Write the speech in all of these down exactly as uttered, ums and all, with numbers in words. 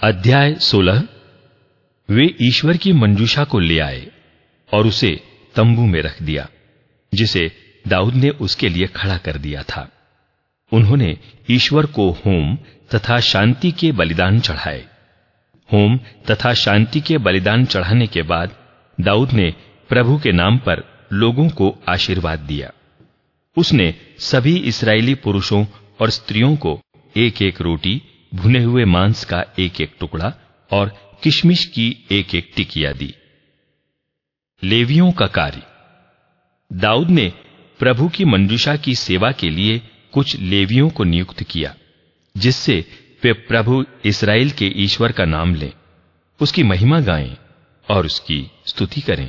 अध्याय सोलह। वे ईश्वर की मंजूषा को ले आए और उसे तंबू में रख दिया, जिसे दाऊद ने उसके लिए खड़ा कर दिया था। उन्होंने ईश्वर को होम तथा शांति के बलिदान चढ़ाए। होम तथा शांति के बलिदान चढ़ाने के बाद दाऊद ने प्रभु के नाम पर लोगों को आशीर्वाद दिया। उसने सभी इस्राएली पुरुषों और स्त्रियों को एक एक रोटी, भुने हुए मांस का एक एक टुकड़ा और किशमिश की एक एक टिकिया दी। लेवियों का कार्य। दाऊद ने प्रभु की मंजूषा की सेवा के लिए कुछ लेवियों को नियुक्त किया, जिससे वे प्रभु इस्राएल के ईश्वर का नाम लें, उसकी महिमा गाएं और उसकी स्तुति करें।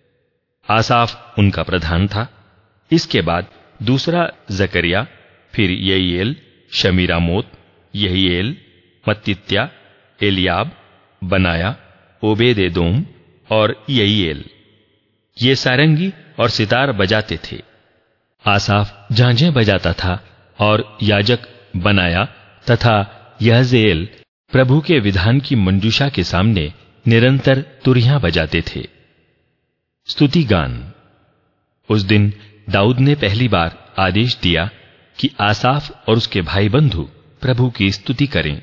आसाफ उनका प्रधान था। इसके बाद दूसरा जकरिया, फिर यईएल, शमीरामोत, यहीएल, मत्तित्याह, एलियाब, बनाया, ओबेद-एदोम और यईएल। ये सारंगी और सितार बजाते थे। आसाफ झांझें बजाता था और याजक बनाया तथा यहज़ेएल प्रभु के विधान की मंजूषा के सामने निरंतर तुरहियां बजाते थे। स्तुति गान। उस दिन दाऊद ने पहली बार आदेश दिया कि आसाफ और उसके भाई बंधु प्रभु की स्तुति करें।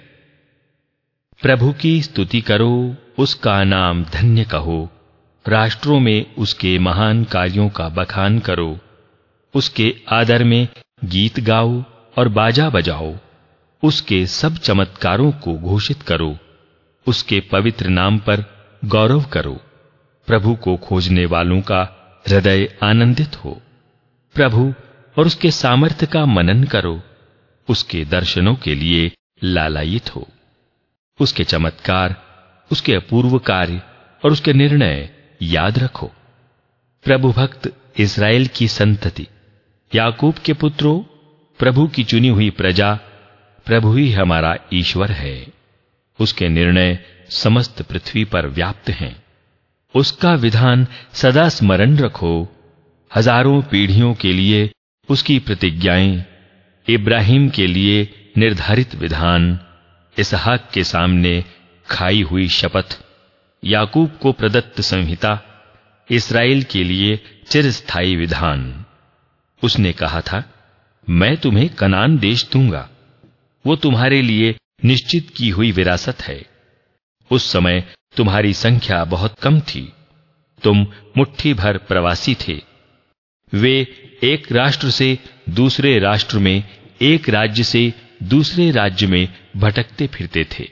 प्रभु की स्तुति करो, उसका नाम धन्य कहो, राष्ट्रों में उसके महान कार्यों का बखान करो, उसके आदर में गीत गाओ और बाजा बजाओ, उसके सब चमत्कारों को घोषित करो, उसके पवित्र नाम पर गौरव करो। प्रभु को खोजने वालों का हृदय आनंदित हो। प्रभु और उसके सामर्थ्य का मनन करो, उसके दर्शनों के लिए लालायित हो। उसके चमत्कार, उसके अपूर्व कार्य और उसके निर्णय याद रखो। प्रभु भक्त इस्राएल की संतति, याकूब के पुत्रों, प्रभु की चुनी हुई प्रजा, प्रभु ही हमारा ईश्वर है। उसके निर्णय समस्त पृथ्वी पर व्याप्त हैं। उसका विधान सदा स्मरण रखो। हजारों पीढ़ियों के लिए उसकी प्रतिज्ञाएं, इब्राहिम के लिए निर्धारित विधान, इसहाक के सामने खाई हुई शपथ, याकूब को प्रदत्त संहिता, इस्राएल के लिए चिरस्थायी विधान। उसने कहा था, मैं तुम्हें कनान देश दूंगा, वो तुम्हारे लिए निश्चित की हुई विरासत है। उस समय तुम्हारी संख्या बहुत कम थी, तुम मुट्ठी भर प्रवासी थे। वे एक राष्ट्र से दूसरे राष्ट्र में, एक राज्य से दूसरे राज्य में भटकते फिरते थे।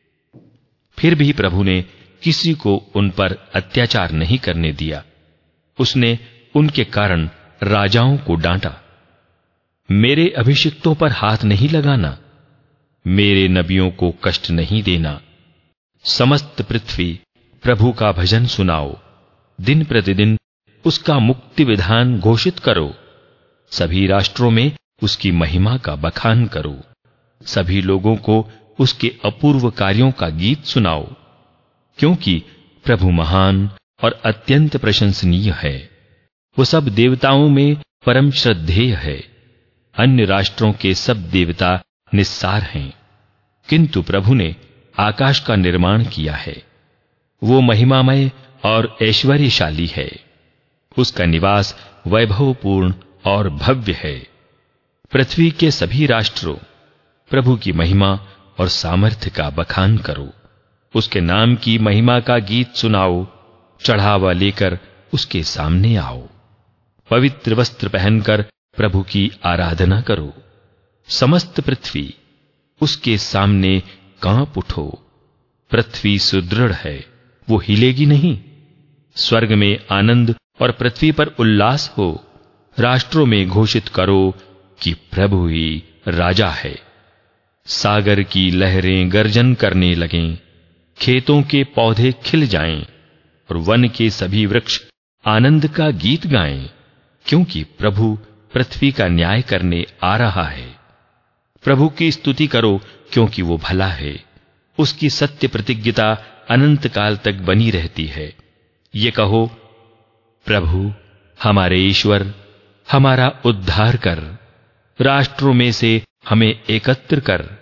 फिर भी प्रभु ने किसी को उन पर अत्याचार नहीं करने दिया। उसने उनके कारण राजाओं को डांटा। मेरे अभिषिक्तों पर हाथ नहीं लगाना, मेरे नबियों को कष्ट नहीं देना। समस्त पृथ्वी प्रभु का भजन सुनाओ, दिन प्रतिदिन उसका मुक्ति विधान घोषित करो। सभी राष्ट्रों में उसकी महिमा का बखान करो। सभी लोगों को उसके अपूर्व कार्यों का गीत सुनाओ, क्योंकि प्रभु महान और अत्यंत प्रशंसनीय है। वो सब देवताओं में परम श्रद्धेय है। अन्य राष्ट्रों के सब देवता निस्सार हैं, किंतु प्रभु ने आकाश का निर्माण किया है। वो महिमामय और ऐश्वर्यशाली है। उसका निवास वैभवपूर्ण और भव्य है। पृथ्वी के सभी राष्ट्रों, प्रभु की महिमा और सामर्थ्य का बखान करो। उसके नाम की महिमा का गीत सुनाओ। चढ़ावा लेकर उसके सामने आओ। पवित्र वस्त्र पहनकर प्रभु की आराधना करो। समस्त पृथ्वी उसके सामने कांप उठो। पृथ्वी सुदृढ़ है, वो हिलेगी नहीं। स्वर्ग में आनंद और पृथ्वी पर उल्लास हो। राष्ट्रों में घोषित करो कि प्रभु ही राजा है। सागर की लहरें गर्जन करने लगें, खेतों के पौधे खिल जाएं और वन के सभी वृक्ष आनंद का गीत गाएं, क्योंकि प्रभु पृथ्वी का न्याय करने आ रहा है। प्रभु की स्तुति करो, क्योंकि वो भला है। उसकी सत्य प्रतिज्ञता अनंत काल तक बनी रहती है। ये कहो, प्रभु हमारे ईश्वर, हमारा उद्धार कर। राष्ट्रों में से हमें एकत्र कर।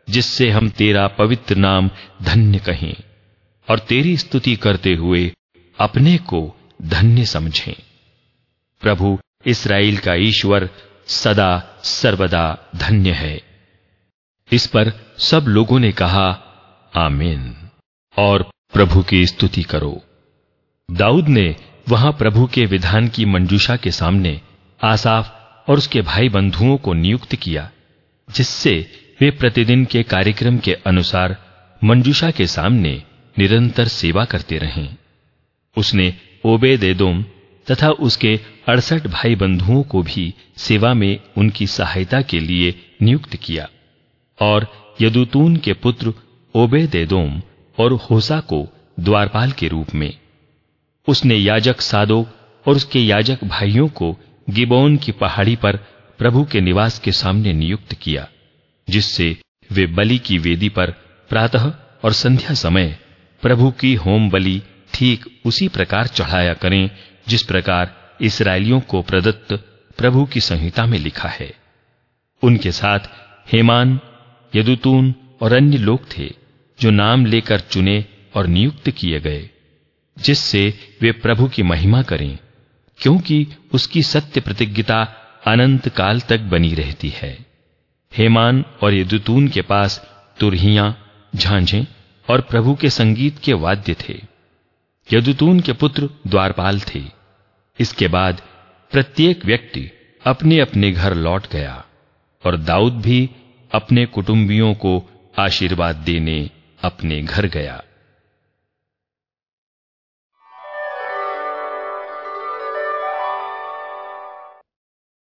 जिससे हम तेरा पवित्र नाम धन्य कहें और तेरी स्तुति करते हुए अपने को धन्य समझें। प्रभु इस्राएल का ईश्वर सदा सर्वदा धन्य है। इस पर सब लोगों ने कहा आमीन और प्रभु की स्तुति करो। दाऊद ने वहां प्रभु के विधान की मंजूषा के सामने आसाफ और उसके भाई बंधुओं को नियुक्त किया, जिससे वे प्रतिदिन के कार्यक्रम के अनुसार मंजूषा के सामने निरंतर सेवा करते रहें। उसने ओबेद-एदोम तथा उसके अड़सठ भाई बंधुओं को भी सेवा में उनकी सहायता के लिए नियुक्त किया और यदूतून के पुत्र ओबेद-एदोम और होसा को द्वारपाल के रूप में। उसने याजक सादोक और उसके याजक भाइयों को गिबोन की पहाड़ी पर प्रभु के निवास के सामने नियुक्त किया, जिससे वे बलि की वेदी पर प्रातः और संध्या समय प्रभु की होम बलि ठीक उसी प्रकार चढ़ाया करें जिस प्रकार इस्राएलियों को प्रदत्त प्रभु की संहिता में लिखा है। उनके साथ हेमान, यदूतून और अन्य लोग थे जो नाम लेकर चुने और नियुक्त किए गए, जिससे वे प्रभु की महिमा करें, क्योंकि उसकी सत्य प्रतिज्ञता अनंत काल तक बनी रहती है। हेमान और यदूतून के पास तुरहियां, झांझें और प्रभु के संगीत के वाद्य थे। यदूतून के पुत्र द्वारपाल थे। इसके बाद प्रत्येक व्यक्ति अपने अपने घर लौट गया और दाऊद भी अपने कुटुंबियों को आशीर्वाद देने अपने घर गया।